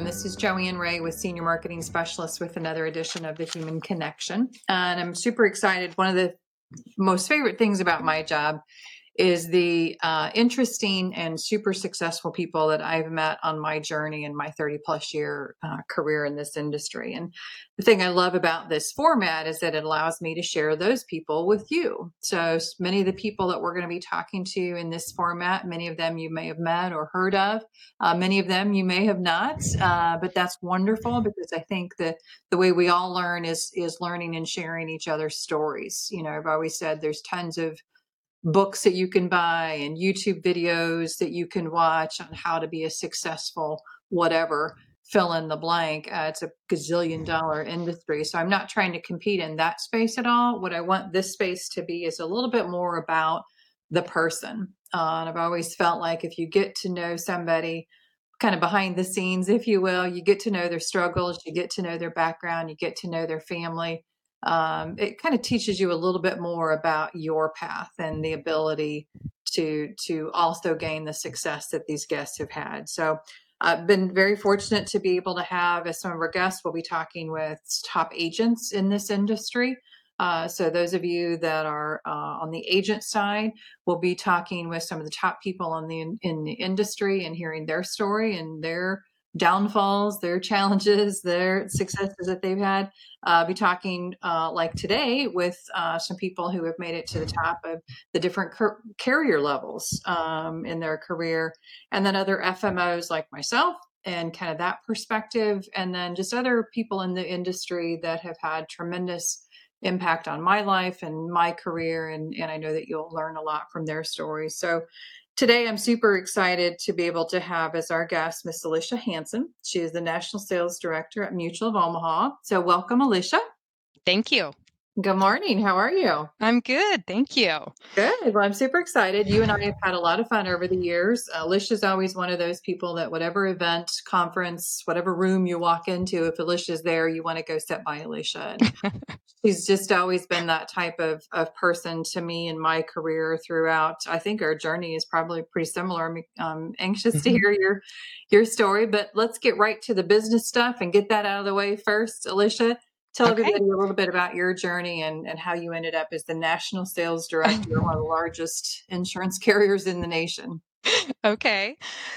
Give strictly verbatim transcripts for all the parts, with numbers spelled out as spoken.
Welcome. This is Joanne Ray with Senior Marketing Specialist with another edition of The Human Connection. And I'm super excited. One of the most favorite things about my job is the uh, interesting and super successful people that I've met on my journey in my thirty plus year uh, career in this industry. And the thing I love about this format is that it allows me to share those people with you. So many of the people that we're going to be talking to in this format, many of them you may have met or heard of, uh, many of them you may have not, uh, but that's wonderful because I think that the way we all learn is is learning and sharing each other's stories. You know, I've always said there's tons of books that you can buy and YouTube videos that you can watch on how to be a successful whatever, fill in the blank. Uh, it's a gazillion dollar industry. So I'm not trying to compete in that space at all. What I want this space to be is a little bit more about the person. Uh, and I've always felt like if you get to know somebody kind of behind the scenes, if you will, you get to know their struggles, you get to know their background, you get to know their family. Um, it kind of teaches you a little bit more about your path and the ability to to also gain the success that these guests have had. So I've been very fortunate to be able to have, as some of our guests will be talking with top agents in this industry. Uh, so those of you that are uh, on the agent side will be talking with some of the top people in the in the industry and hearing their story and their downfalls, their challenges, their successes that they've had. Uh, be talking uh, like today with uh, some people who have made it to the top of the different car- carrier levels um, in their career, and then other F M Os like myself and kind of that perspective, and then just other people in the industry that have had tremendous impact on my life and my career. And, and I know that you'll learn a lot from their stories. So today I'm super excited to be able to have as our guest, Miss Alicia Hanson. She is the National Sales Director at Mutual of Omaha. So welcome, Alicia. Thank you. Good morning. How are you? I'm good. Thank you. Good. Well, I'm super excited. You and I have had a lot of fun over the years. Uh, Alicia's always one of those people that whatever event, conference, whatever room you walk into, if Alicia's there, you want to go sit by Alicia. And she's just always been that type of, of person to me in my career throughout. I think our journey is probably pretty similar. I'm um, anxious mm-hmm. to hear your your story, but let's get right to the business stuff and get that out of the way first. Alicia, tell okay. everybody a little bit about your journey and, and how you ended up as the National Sales Director of one of the largest insurance carriers in the nation. Okay.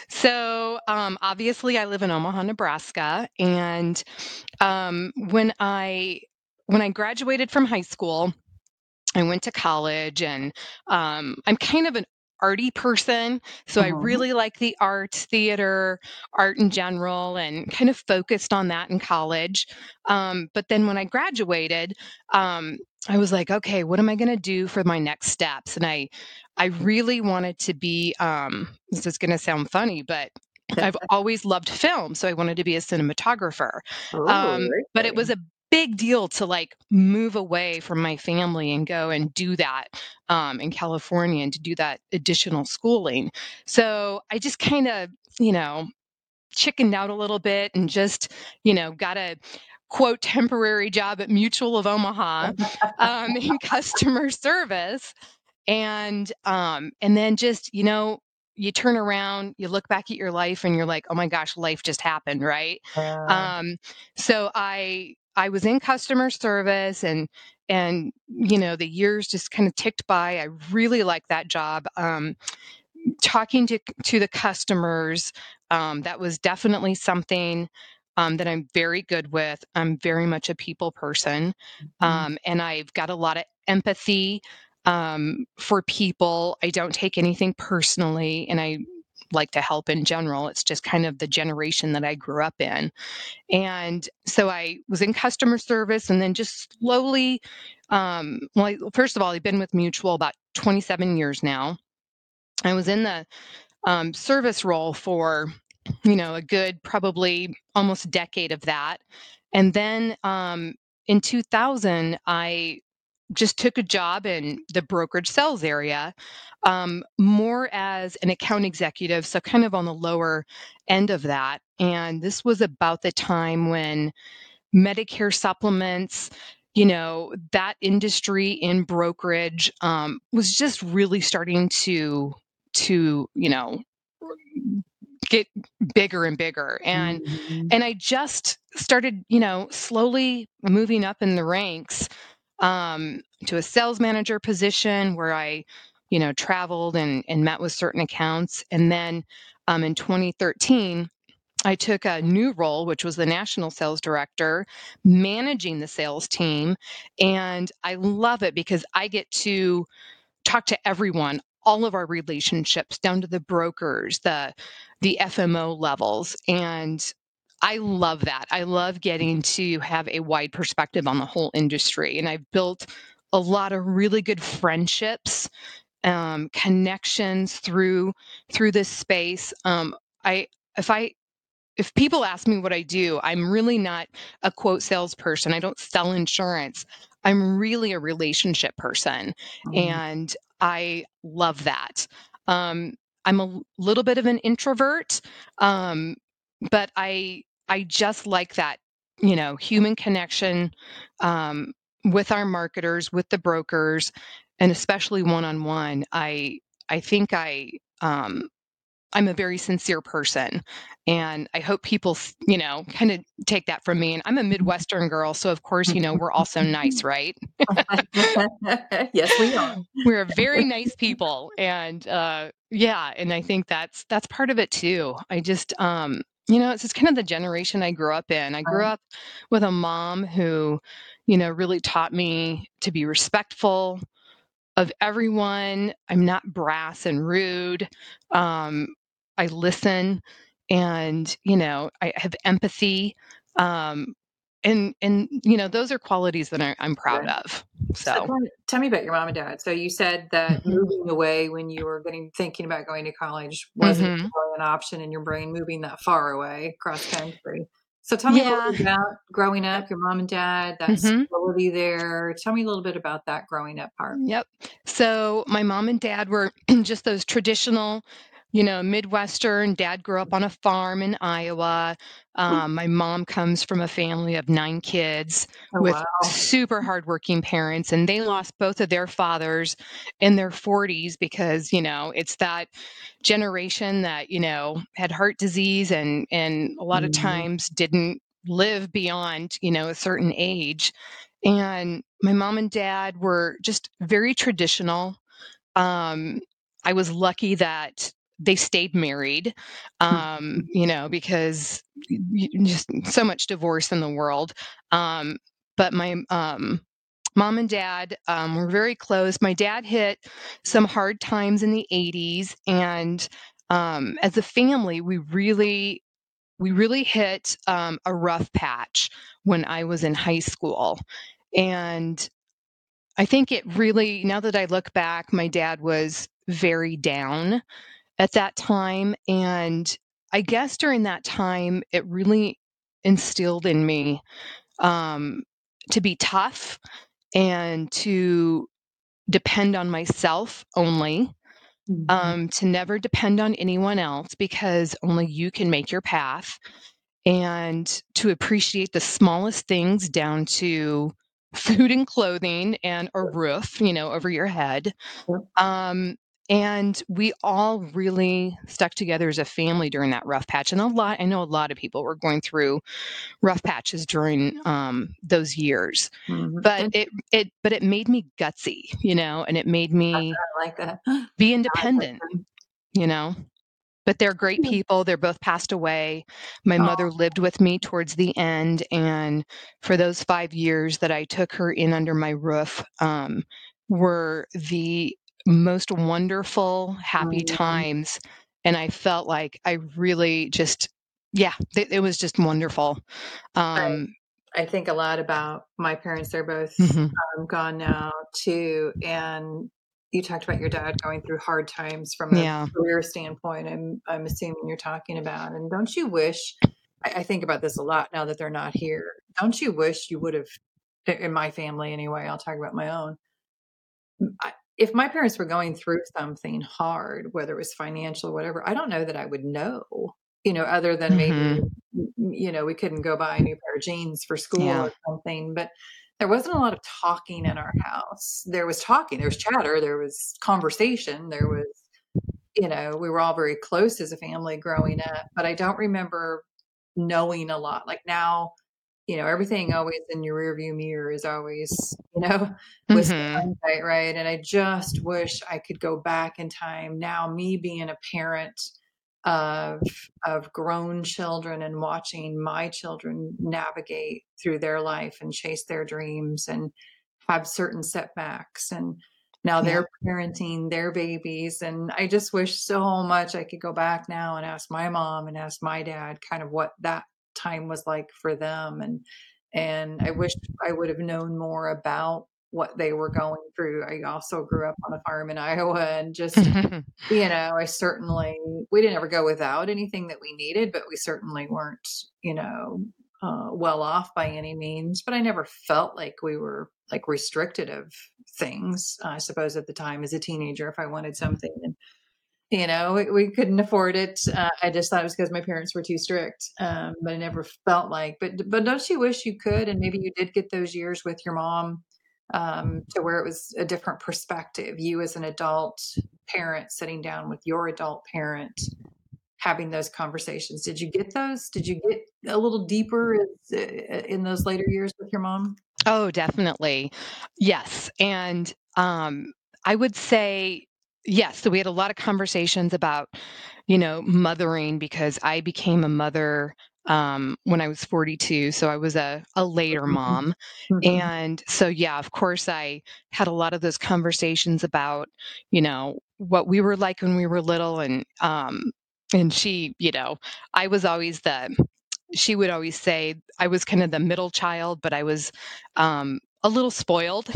So um, obviously I live in Omaha, Nebraska. And um, when I when I graduated from high school, I went to college, and um, I'm kind of an arty person. So uh-huh. I really like the arts, theater, art in general, and kind of focused on that in college. Um, but then when I graduated, um, I was like, okay, what am I going to do for my next steps? And I, I really wanted to be, um, this is going to sound funny, but I've always loved film. So I wanted to be a cinematographer. Oh, um, but it was a big deal to like move away from my family and go and do that um, in California and to do that additional schooling. So I just kind of, you know, chickened out a little bit and just, you know, got a quote temporary job at Mutual of Omaha um, in customer service. And, um, and then just, you know, you turn around, you look back at your life and you're like, oh my gosh, life just happened. Right. Uh, um, so I, I was in customer service, and, and, you know, the years just kind of ticked by. I really liked that job. Um, talking to, to the customers, um, that was definitely something um, that I'm very good with. I'm very much a people person. Um, and I've got a lot of empathy um, for people. I don't take anything personally, and I like to help in general. It's just kind of the generation that I grew up in. And so I was in customer service, and then just slowly, um, well, I, first of all, I've been with Mutual about twenty-seven years now. I was in the um, service role for, you know, a good probably almost decade of that. And then um, in two thousand, I just took a job in the brokerage sales area, um, more as an account executive, so kind of on the lower end of that. And this was about the time when Medicare supplements, you know, that industry in brokerage um, was just really starting to, to, you know, get bigger and bigger. And Mhm. and I just started, you know, slowly moving up in the ranks um, to a sales manager position where I, you know, traveled and and met with certain accounts. And then um, in twenty thirteen, I took a new role, which was the national sales director, managing the sales team. And I love it because I get to talk to everyone, all of our relationships down to the brokers, the the F M O levels. And I love that. I love getting to have a wide perspective on the whole industry. And I've built a lot of really good friendships, um, connections through through this space. Um, I if I if people ask me what I do, I'm really not a quote salesperson. I don't sell insurance. I'm really a relationship person. Mhm. And I love that. Um, I'm a little bit of an introvert, um, but I I just like that, you know, human connection um, with our marketers, with the brokers, and especially one on one. I I think I um, I'm a very sincere person, and I hope people, s- you know, kind of take that from me. And I'm a Midwestern girl, so of course, you know, we're also nice, right? Yes, we are. We're very nice people, and uh, yeah, and I think that's that's part of it too. I just, um, you know, it's just kind of the generation I grew up in. I grew Right. up with a mom who, you know, really taught me to be respectful of everyone. I'm not brass and rude. Um, I listen, and you know, I have empathy. Um, and and you know, those are qualities that I, I'm proud Right. of. So So. tell me, tell me about your mom and dad. So you said that Mhm. moving away when you were getting thinking about going to college wasn't Mhm. really an option in your brain, moving that far away cross country. So tell me a little Yeah. bit about growing up, your mom and dad, that Mhm. stability there. Tell me a little bit about that growing up part. Yep. So my mom and dad were just those traditional, you know, Midwestern. Dad grew up on a farm in Iowa. Um, my mom comes from a family of nine kids Oh, with wow. super hardworking parents, and they lost both of their fathers in their forties because, you know, it's that generation that, you know, had heart disease and and a lot of Mhm. times didn't live beyond, you know, a certain age. And my mom and dad were just very traditional. Um, I was lucky that they stayed married, um, Mhm. you know, because y- y- just so much divorce in the world. Um, but my um, mom and dad um, were very close. My dad hit some hard times in the eighties, and um, as a family, we really we really hit um, a rough patch when I was in high school. And I think it really, now that I look back, my dad was very down at that time. And I guess during that time, it really instilled in me um, to be tough and to depend on myself only, Mhm. um, to never depend on anyone else because only you can make your path, and to appreciate the smallest things down to food and clothing and a roof, you know, over your head. Yep. Um, and we all really stuck together as a family during that rough patch. And a lot, I know a lot of people were going through rough patches during um, those years. Mhm. But And it, it, but it made me gutsy, you know, and it made me I like that. be I like that independent, term. you know. But they're great people. They're both passed away. My mother lived with me towards the end, and for those five years that I took her in under my roof, um, were the most wonderful, happy Oh, times, and I felt like I really just yeah, it it was just wonderful. I Um I think a lot about my parents. They're both Mhm. um, gone now too. And you talked about your dad going through hard times from a Yeah. career standpoint. I'm I'm assuming you're talking about. And don't you wish? I, I think about this a lot now that they're not here. Don't you wish you would have? In my family, anyway. I'll talk about my own. I, if my parents were going through something hard, whether it was financial, whatever, I don't know that I would know. You know, other than maybe Mhm. you know, we couldn't go buy a new pair of jeans for school Yeah. or something, but there wasn't a lot of talking in our house. There was talking, there was chatter, there was conversation, there was you know, we were all very close as a family growing up, but I don't remember knowing a lot. Like now, you know, everything always in your rearview mirror is always, you know, with Mhm. hindsight, right? And I just wish I could go back in time. Now, me being a parent of of grown children and watching my children navigate through their life and chase their dreams and have certain setbacks, and now Yeah. they're parenting their babies, and I just wish so much I could go back now and ask my mom and ask my dad kind of what that time was like for them, and and I wish I would have known more about what they were going through. I also grew up on a farm in Iowa, and just, you know, I certainly we didn't ever go without anything that we needed, but we certainly weren't, you know, uh, well off by any means. But I never felt like we were like restricted of things. I suppose at the time as a teenager, if I wanted something, and you know, we, we couldn't afford it. Uh, I just thought it was because my parents were too strict. Um, but I never felt like. But but don't you wish you could? And maybe you did get those years with your mom, um, to where it was a different perspective. You as an adult parent sitting down with your adult parent, having those conversations. Did you get those? Did you get a little deeper as, uh, in those later years with your mom? Oh, definitely. Yes, and, um, I would say yes, so we had a lot of conversations about, you know, mothering because I became a mother, um, when I was forty-two, so I was a a later Mhm. mom, Mhm. and so, yeah, of course, I had a lot of those conversations about, you know, what we were like when we were little, and, um, and she, you know, I was always the she would always say I was kind of the middle child, but I was, um, a little spoiled.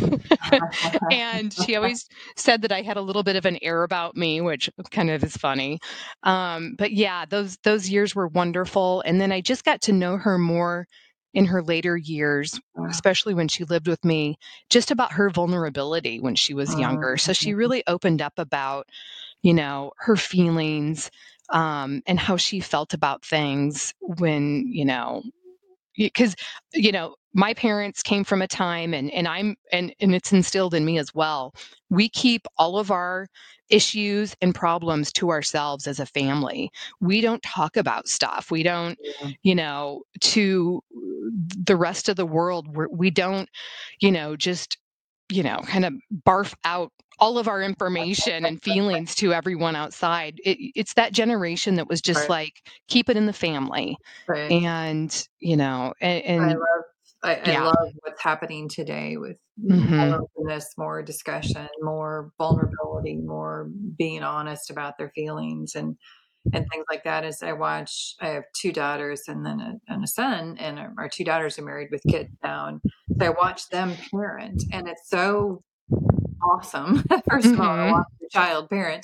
And she always said that I had a little bit of an air about me, which kind of is funny. Um, but yeah, those those years were wonderful. And then I just got to know her more in her later years, especially when she lived with me, just about her vulnerability when she was younger. So she Mhm. really opened up about, you know, her feelings, um, and how she felt about things when, you know, because you know my parents came from a time, and and i'm and and it's instilled in me as well. We keep all of our issues and problems to ourselves as a family. We don't talk about stuff. We don't, Yeah. you know, to the rest of the world. We're, we don't, you know, just, you know, kind of barf out all of our information and feelings to everyone outside. It, it's that generation that was just Right. like, keep it in the family. Right. And, you know, and, I and love I, I yeah. love what's happening today with more Hmm. openness, more discussion, more vulnerability, more being honest about their feelings and and things like that. As I watch, I have two daughters and then a, and a son, and our, our two daughters are married with kids now, and so I watch them parent, and it's so awesome. First of all, I Hmm. watch the child parent,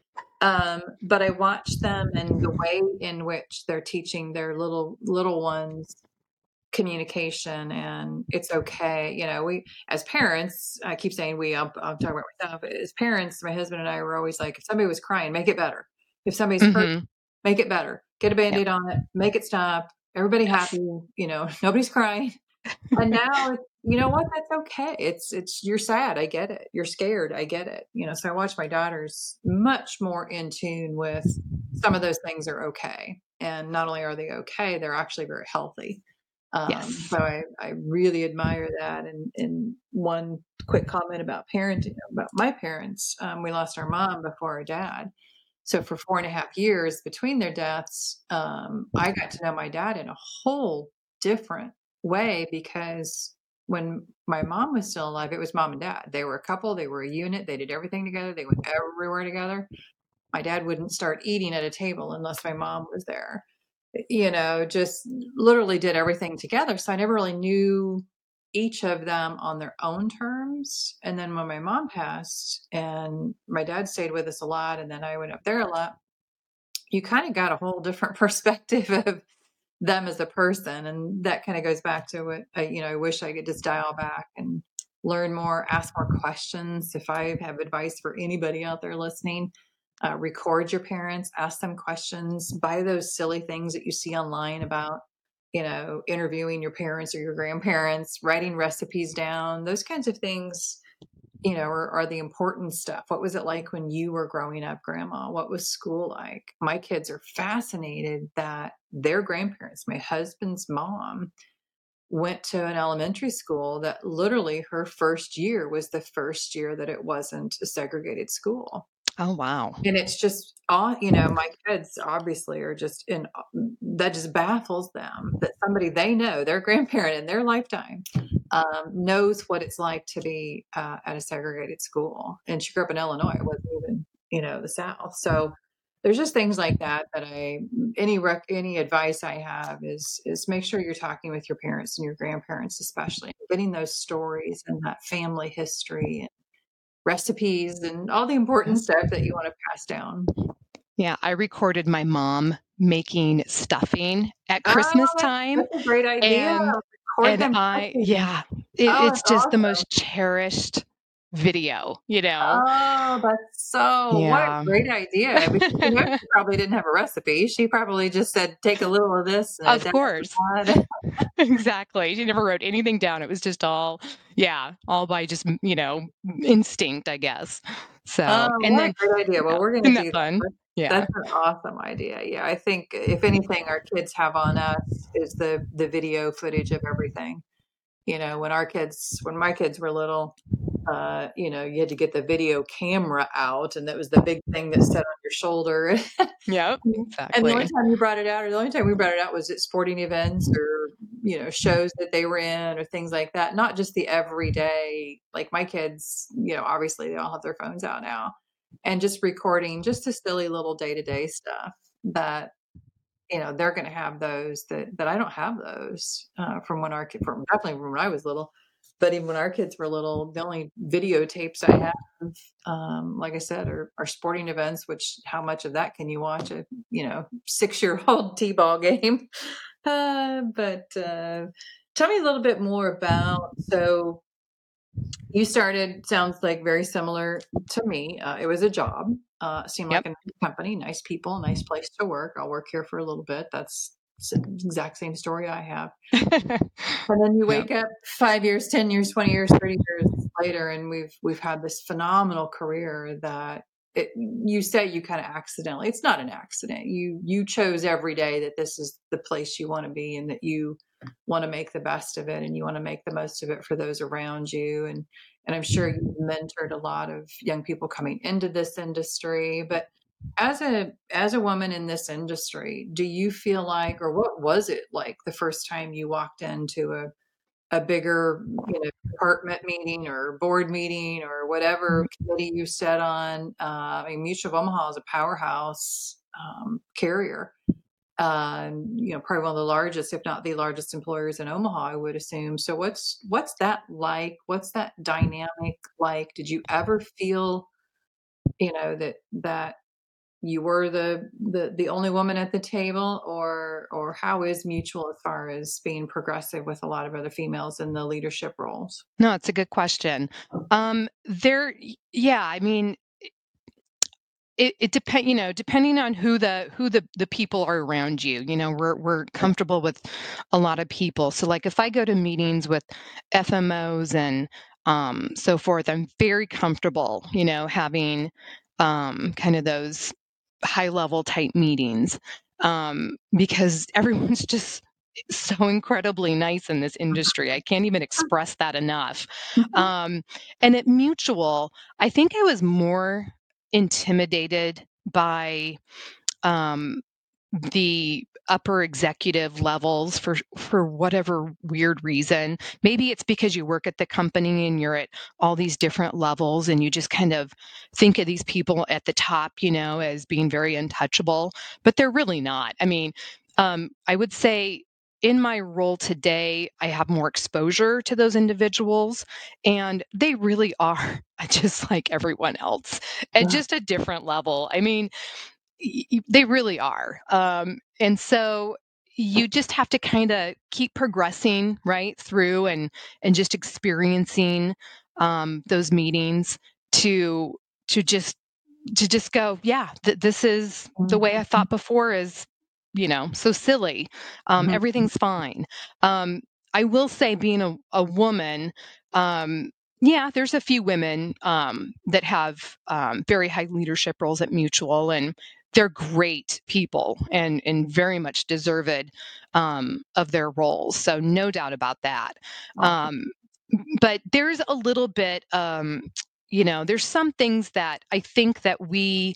um, but I watch them and the way in which they're teaching their little little ones communication, and it's okay. You know, we as parents, I keep saying we, I'm, I'm talking about myself. As parents, my husband and I were always like, if somebody was crying, make it better. If somebody's hurt, Hmm. make it better. Get a Yep. band-aid on it, make it stop. Everybody happy, Yes. you know, nobody's crying. And now, it's- you know what? That's okay. It's it's you're sad. I get it. You're scared. I get it. You know, so I watch my daughters much more in tune with some of those things are okay. And not only are they okay, they're actually very healthy. Um, Yes. so I, I really admire that. And, and one quick comment about parenting, about my parents, um, we lost our mom before our dad. So for four and a half years between their deaths, um, I got to know my dad in a whole different way because when my mom was still alive, it was mom and dad. They were a couple, they were a unit, they did everything together, they went everywhere together. My dad wouldn't start eating at a table unless my mom was there. You know, just literally did everything together. So I never really knew each of them on their own terms. And then when my mom passed and my dad stayed with us a lot, and then I went up there a lot, you kind of got a whole different perspective of them as a person. And that kind of goes back to what I, you know, I wish I could just dial back and learn more, ask more questions. If I have advice for anybody out there listening, uh, record your parents, ask them questions, buy those silly things that you see online about, you know, interviewing your parents or your grandparents, writing recipes down, those kinds of things you know, are, are the important stuff. What was it like when you were growing up, Grandma? What was school like? My kids are fascinated that their grandparents, my husband's mom, went to an elementary school that literally her first year was the first year that it wasn't a segregated school. Oh, wow. And it's just all, you know, my kids obviously are just in, that just baffles them that somebody they know, their grandparent in their lifetime, um, knows what it's like to be uh, at a segregated school. And she grew up in Illinois, it wasn't even, you know, the South. So there's just things like that that I any rec, any advice I have is is make sure you're talking with your parents and your grandparents, especially getting those stories and that family history and recipes and all the important stuff that you want to pass down. Yeah, I recorded my mom making stuffing at Oh, Christmas that's, time, that's a great idea. and Record and them I cooking. yeah, it, Oh, it's that's just the awesome. most cherished video, you know? Oh, that's so what a Yeah. great idea, because you know she probably didn't have a recipe. She probably just said, "Take a little of this and a Of dash course. of that." Exactly. She never wrote anything down. It was just all yeah, all by just, m you know, instinct, I guess. Oh, So and what a then great idea. Well, yeah, we're gonna isn't do that that. fun? That's Yeah. that's an awesome idea. Yeah, I think if anything our kids have on us is the the video footage of everything. You know, when our kids when my kids were little, uh, you know, you had to get the video camera out, and that was the big thing that sat on your shoulder. Yep, And the only exactly. time you brought it out, or the only time we brought it out was at sporting events or, you know, shows that they were in or things like that. Not just the everyday, like my kids, you know, obviously they all have their phones out now and just recording just the silly little day to day stuff that, you know, they're going to have those that, that I don't have those uh, from when our kid, from definitely from when I was little. But even when our kids were little, the only videotapes I have, um, like I said, are, are sporting events, which how much of that can you watch a, you know, six-year-old T-ball game? Uh, but uh, tell me a little bit more about, so you started, sounds like very similar to me. Uh, it was a job, uh, seemed like Yep. a nice company, nice people, nice place to work. I'll work here for a little bit. That's the exact same story I have. And then you Yep. wake up five years, ten years, twenty years, thirty years later, and we've we've had this phenomenal career that it, you say you kind of accidentally. It's not an accident. You you chose every day that this is the place you want to be, and that you want to make the best of it, and you want to make the most of it for those around you. And and I'm sure you've mentored a lot of young people coming into this industry. But as a as a woman in this industry, do you feel like, or what was it like the first time you walked into a a bigger, you know, department meeting or board meeting or whatever committee you sat on? Uh, I mean, Mutual of Omaha is a powerhouse um, carrier. Uh, you know, probably one of the largest, if not the largest employers in Omaha, I would assume. So what's what's that like? What's that dynamic like? Did you ever feel, you know, that that you were the the the only woman at the table, or or how is Mutual as far as being progressive with a lot of other females in the leadership roles? No, it's a good question. Um, there y yeah, I mean, it it depend you know, depending on who the who the the people are around you, you know, we're we're comfortable with a lot of people. So, like, if I go to meetings with F M Os and, um, so forth, I'm very comfortable, you know, having, um, kind of those high level type meetings, um, because everyone's just so incredibly nice in this industry. I can't even express that enough. Um, and at Mutual, I think I was more intimidated by, um, the upper executive levels for for whatever weird reason. Maybe it's because you work at the company and you're at all these different levels and you just kind of think of these people at the top, you know, as being very untouchable, but they're really not. I mean, um, I would say in my role today, I have more exposure to those individuals, and they really are just like everyone else at just a different level. I mean, y- y- they really are. Um, and so you just have to kind of keep progressing right through and and just experiencing um, those meetings to to just to just go, yeah, th- this is the way I thought before is, you know, so silly. Um, everything's fine. Um, I will say, being a, a woman, um, Yeah, there's a few women um, that have um, very high leadership roles at Mutual, and they're great people and and very much deserved um, of their roles. So no doubt about that. Awesome. Um, but there's a little bit, um, you know, there's some things that I think that we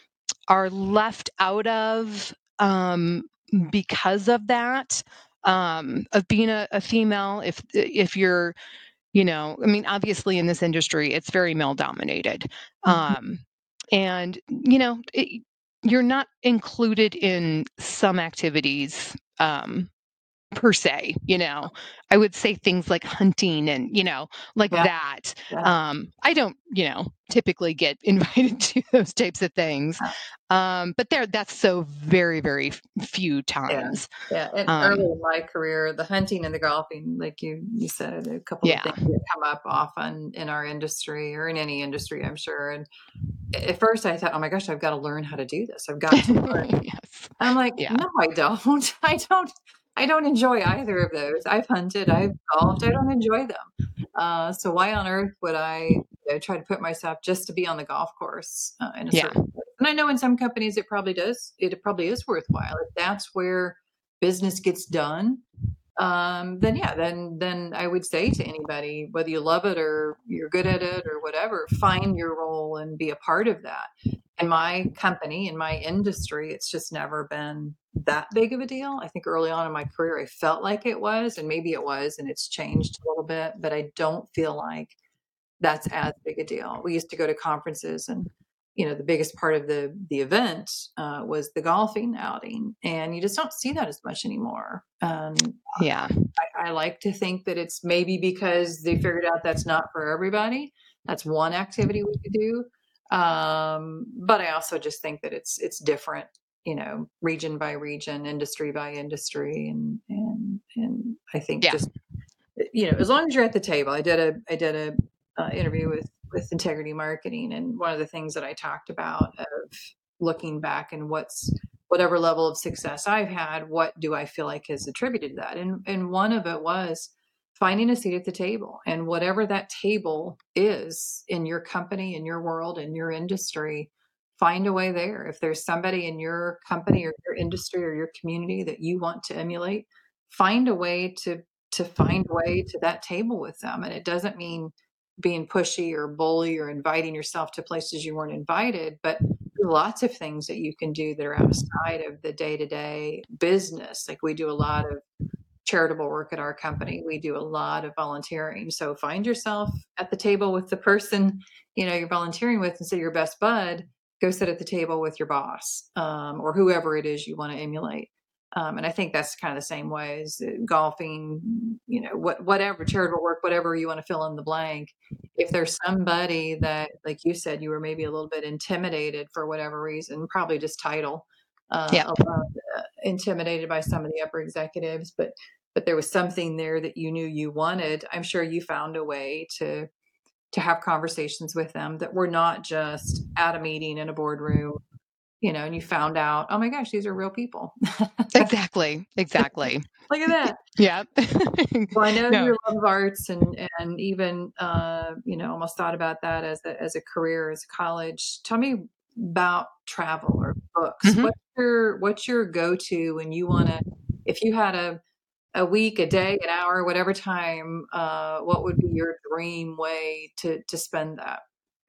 are left out of um, because of that. Um, of being a, a female, if if you're you know, I mean, obviously in this industry, it's very male dominated. Mhm. Um, and, you know, it, you're not included in some activities um, per se, you know. I would say things like hunting and, you know, like Yeah, that. yeah, Um, I don't, you know, typically get invited to those types of things. yeah, Um, but there, that's so very, very f- few yeah, times. yeah. And early Um, in my career, the hunting and the golfing, like you you said, a couple of yeah. things that come up often in our industry or in any industry, I'm sure. And at first, I thought, oh my gosh, I've got to learn how to do this. I've got to learn. Yes. I'm like, Yeah. "No, I don't. I don't I don't enjoy either of those. I've hunted, I've golfed, I don't enjoy them. Uh, so why on earth would I, you know, try to put myself just to be on the golf course, uh, in a Yeah. certain place? And I know in some companies it probably does it probably is worthwhile. If that's where business gets done, um, then yeah, then then I would say to anybody, whether you love it or you're good at it or whatever, find your role and be a part of that. In my company, in my industry, it's just never been that big of a deal. I think early on in my career, I felt like it was, and maybe it was, and it's changed a little bit, but I don't feel like that's as big a deal. We used to go to conferences and you know the biggest part of the the event uh, was the golfing outing, and you just don't see that as much anymore. Um, Yeah. I, I like to think that it's maybe because they figured out that's not for everybody. That's one activity we could do. Um, but I also just think that it's it's different, you know, region by region, industry by industry, and and and I think Yeah. just you know, as long as you're at the table. I did a I did a uh, interview with with Integrity Marketing, and one of the things that I talked about of looking back and what's whatever level of success I've had, what do I feel like has attributed to that? And and one of it was finding a seat at the table, and whatever that table is in your company, in your world, in your industry. Find a way there. If there's somebody in your company or your industry or your community that you want to emulate, find a way to to find a way to that table with them. And it doesn't mean being pushy or bully or inviting yourself to places you weren't invited, but lots of things that you can do that are outside of the day to day business. Like we do a lot of charitable work at our company. We do a lot of volunteering. So find yourself at the table with the person, you know, you're volunteering with instead of your best bud. Go sit at the table with your boss, um, or whoever it is you want to emulate. Um, and I think that's kind of the same way as uh, golfing, you know, what, whatever charitable work, whatever you want to fill in the blank. If there's somebody that, like you said, you were maybe a little bit intimidated for whatever reason, probably just title, uh, Yeah. alone, uh, intimidated by some of the upper executives, but but there was something there that you knew you wanted. I'm sure you found a way to to have conversations with them that were not just at a meeting in a boardroom, you know, and you found out, oh my gosh, these are real people. Exactly. Exactly. Look at that. Yeah. Well, I know No. your love of arts and and even uh, you know, almost thought about that as a as a career as college. Tell me about travel or books. Mhm. What's your what's your go-to when you want to if you had a a week, a day, an hour, whatever time, uh, what would be your dream way to to spend that?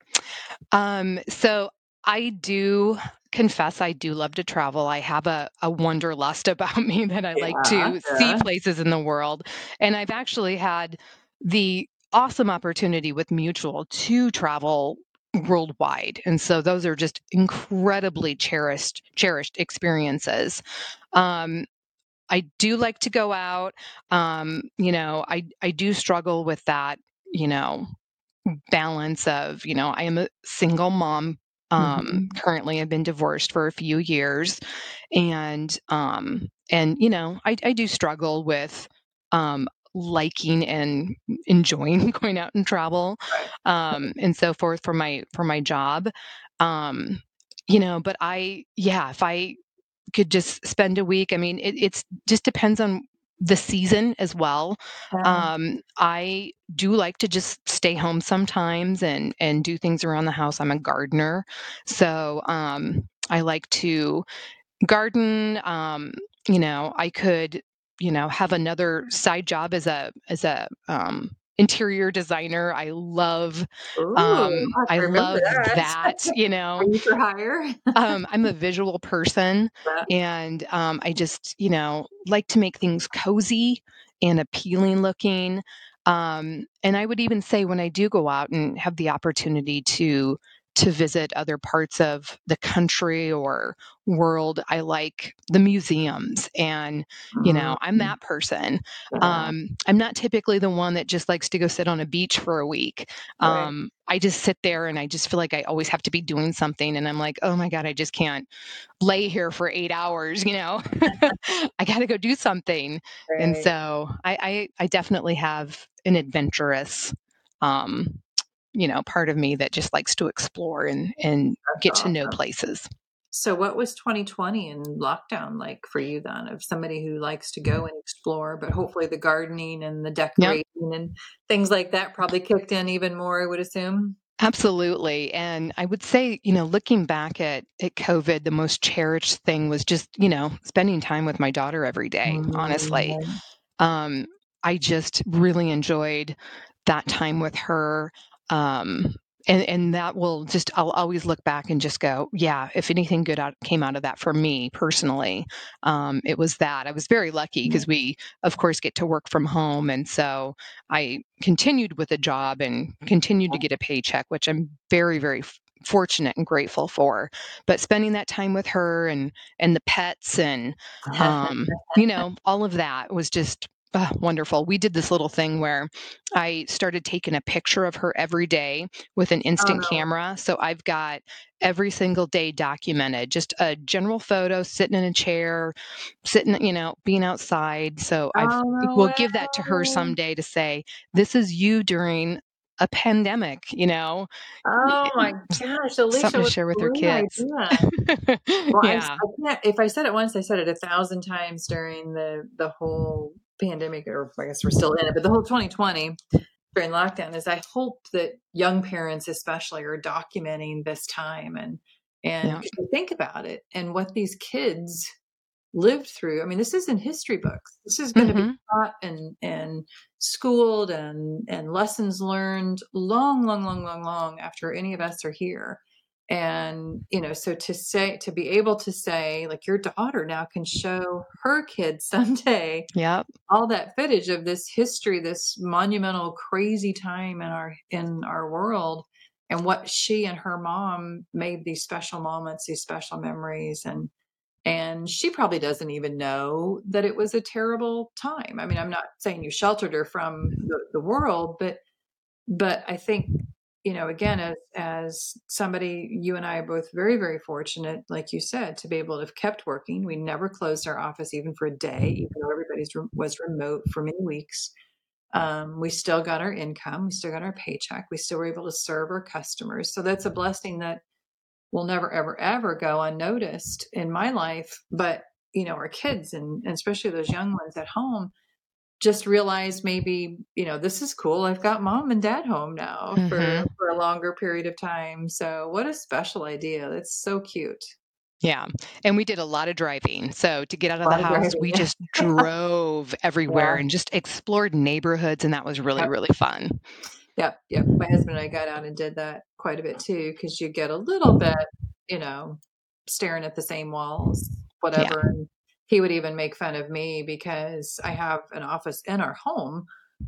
Um, so I do confess I do love to travel. I have a, a wanderlust about me that I like Yeah, to see yeah. places in the world. And I've actually had the awesome opportunity with Mutual to travel worldwide. And so those are just incredibly cherished cherished experiences. Um, I do like to go out. Um, you know, I I do struggle with that, you know, balance of, you know, I am a single mom. Um, Mhm. currently I've been divorced for a few years and um and you know, I I do struggle with um liking and enjoying going out and travel Right. um and so forth for my for my job. Um you know, but I yeah, if I could just spend a week, I mean, it it's just depends on the season as well. Yeah. Um, I do like to just stay home sometimes and and do things around the house. I'm a gardener, so um, I like to garden. Um, you know, I could, you know, have another side job as a as a um, interior designer. I love, Ooh, um, I have I to remember love that. that. You Are know, you for hire? um, I'm a visual person, Yeah. and um, I just, you know, like to make things cozy and appealing looking. Um, and I would even say when I do go out and have the opportunity to to visit other parts of the country or world, I like the museums, and you know, I'm Mm, that person. yeah, Um, I'm not typically the one that just likes to go sit on a beach for a week. right. Um, I just sit there and I just feel like I always have to be doing something. And I'm like, oh my God, I just can't lay here for eight hours, you know? I got to go do something. And Right. so I, I, I definitely have an adventurous, um, you know, part of me that just likes to explore and, and That's get to know awesome. places. So what was twenty twenty and lockdown like for you then? Of somebody who likes to go and explore, but hopefully the gardening and the Yep. decorating and things like that probably kicked in even more, I would assume? Absolutely. And I would say, you know, looking back at, at COVID, the most cherished thing was just, you know, spending time with my daughter every day, honestly. Mm, Um, I just really enjoyed that time with her. Um, and, and that will just, I'll always look back and just go, yeah, if anything good out, came out of that for me personally, um, it was that. I was very lucky right. because we, of course, get to work from home. And so I continued with a job and continued to get a paycheck, which I'm very, very f- fortunate and grateful for. But spending that time with her and, and the pets and, um, you know, all of that was just uh, wonderful. We did this little thing where I started taking a picture of her every day with an Oh, instant no. camera. So I've got every single day documented, just a general photo, sitting in a chair, sitting, you know, being outside. So I've Oh, no will give that to her way. someday to say, this is you during a pandemic, you know, Y- Oh my gosh, something Alicia, to what share a with her great kids. idea. Well, I Yeah. I can't if I said it once, I said it a thousand times during the the whole pandemic, or I guess we're still in it, but the whole twenty twenty during lockdown is I hope that young parents especially are documenting this time and and Yeah. 'cause you think about it and what these kids lived through. I mean, this isn't history books. This is gonna be Hmm. taught and and schooled and and lessons learned long, long, long, long, long after any of us are here. And, you know, so to say to be able to say, like, your daughter now can show her kids someday Yep. all that footage of this history, this monumental, crazy time in our in our world, and what she and her mom made these special moments, these special memories, and and she probably doesn't even know that it was a terrible time. I mean, I'm not saying you sheltered her from the, the world, but but I think, you know, again, as as somebody, you and I are both very, very fortunate, like you said, to be able to have kept working. We never closed our office even for a day, even though everybody's re- was remote for many weeks. Um, we still got our income, we still got our paycheck, we still were able to serve our customers. So that's a blessing that will never, ever, ever go unnoticed in my life. But, you know, our kids and, and especially those young ones at home just realize maybe, you know, this is cool. I've got mom and dad home now for, Hmm. for a longer period of time. So what a special idea. That's so cute. Yeah, and we did a lot of driving. So to get out A of the lot of house, driving. we just drove everywhere Yeah. and just explored neighborhoods, and that was really, Yep. really fun. Yep. Yep. My husband and I got out and did that quite a bit too, because you get a little bit, you know, staring at the same walls, Yeah. whatever. And he would even make fun of me because I have an office in our home.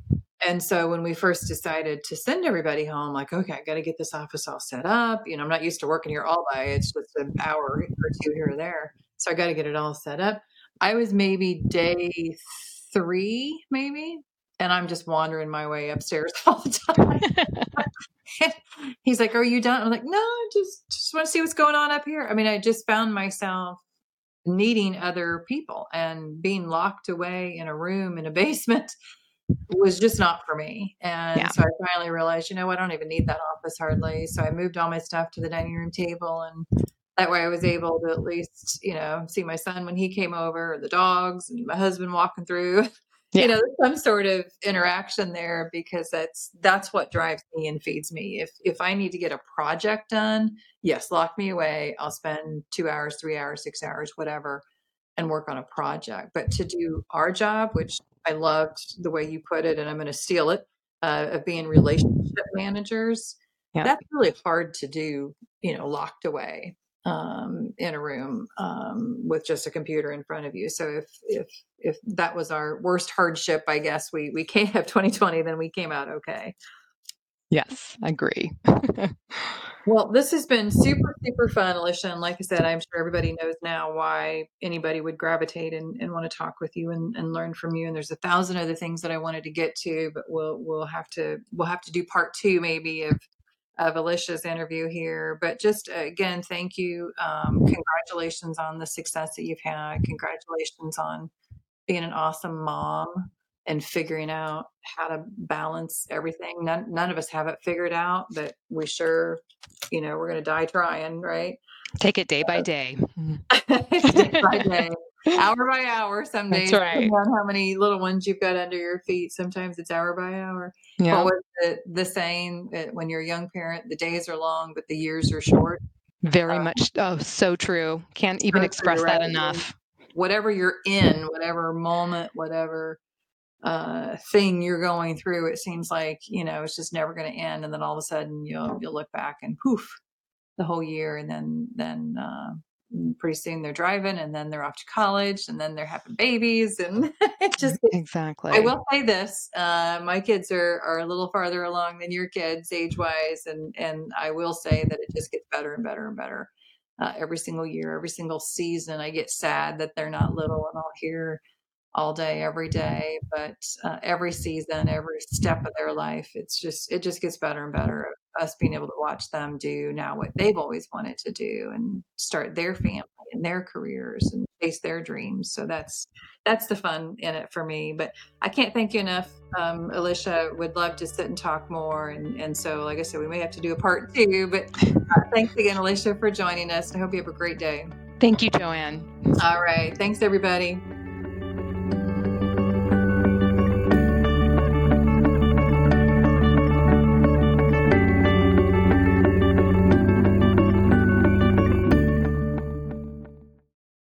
And so when we first decided to send everybody home, like, okay, I got to get this office all set up. You know, I'm not used to working here all day. It's just an hour or two here or there. So I got to get it all set up. I was maybe day three, maybe, and I'm just wandering my way upstairs all the time. He's like, "Are you done?" I'm like, "No, just just want to see what's going on up here." I mean, I just found myself needing other people, and being locked away in a room in a basement was just not for me. Yeah. And so I finally realized, you know what, I don't even need that office hardly. So I moved all my stuff to the dining room table, and that way I was able to at least, you know, see my son when he came over, or the dogs, and my husband walking through. You Yeah. know, there's some sort of interaction there, because that's that's what drives me and feeds me. If if I need to get a project done, yes, lock me away. I'll spend two hours, three hours, six hours, whatever, and work on a project. But to do our job, which I loved the way you put it, and I'm going to steal it, uh, of being relationship managers, Yeah. that's really hard to do, you know, locked away um, in a room um, with just a computer in front of you. So if if if that was our worst hardship, I guess we we came have twenty twenty, then we came out okay. Yes, I agree. Well, this has been super, super fun, Alicia. And like I said, I'm sure everybody knows now why anybody would gravitate and, and want to talk with you and, and learn from you. And there's a thousand other things that I wanted to get to, but we'll we'll have to we'll have to do part two maybe of of Alicia's interview here. But just uh, again, thank you. Um, congratulations on the success that you've had. Congratulations on being an awesome mom and figuring out how to balance everything. None, none of us have it figured out, but we sure, you know, we're going to die trying, right? Take it day by day. Day by day, hour by hour. Some That's days, right. depending on how many little ones you've got under your feet. Sometimes it's hour by hour. Yeah. What was the, the saying that when you're a young parent, the days are long, but the years are short? Very Uh, much. Oh, so true. Can't even so express true, that right? enough. Whatever you're in, whatever moment, whatever uh, thing you're going through, it seems like, you know, it's just never going to end. And then all of a sudden you'll, you'll look back and poof, the whole year. And then, then, uh, pretty soon they're driving, and then they're off to college, and then they're having babies. And it just, Exactly. I will say this, uh, my kids are, are a little farther along than your kids age wise. And, and I will say that it just gets better and better and better. Uh, every single year, every single season, I get sad that they're not little, and I'll hear all day, every day, but uh, every season, every step of their life, it's just, it just gets better and better. Us being able to watch them do now what they've always wanted to do, and start their family and their careers and chase their dreams. So that's, that's the fun in it for me. But I can't thank you enough. Um, Alicia, would love to sit and talk more. And, and so, like I said, we may have to do a part two, but uh, thanks again, Alicia, for joining us. I hope you have a great day. Thank you, Joanne. All right. Thanks, everybody.